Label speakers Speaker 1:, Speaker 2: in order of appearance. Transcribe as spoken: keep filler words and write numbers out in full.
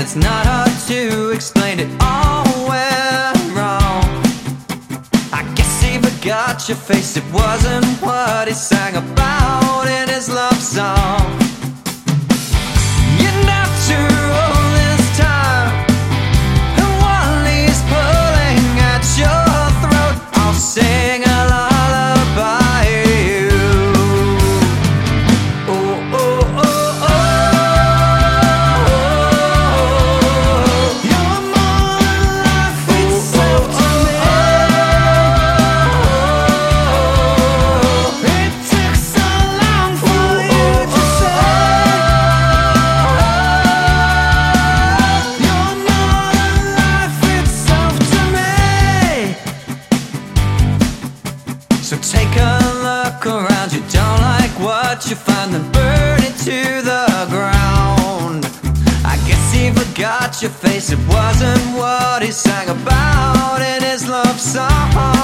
Speaker 1: it's not hard to explain it all went wrong. I guess he forgot your face, it wasn't what he sang about in his love song. You're not too old this time, and while he's pulling at your throat, I'll sing a lullaby you. Oh, oh, oh, oh. You're more than life itself to me. It took so long for you to say you're more than life itself to me. So take a look around, you don't like what you find, then burn it to the ground. I guess he forgot your face, it wasn't what he sang about in his love song.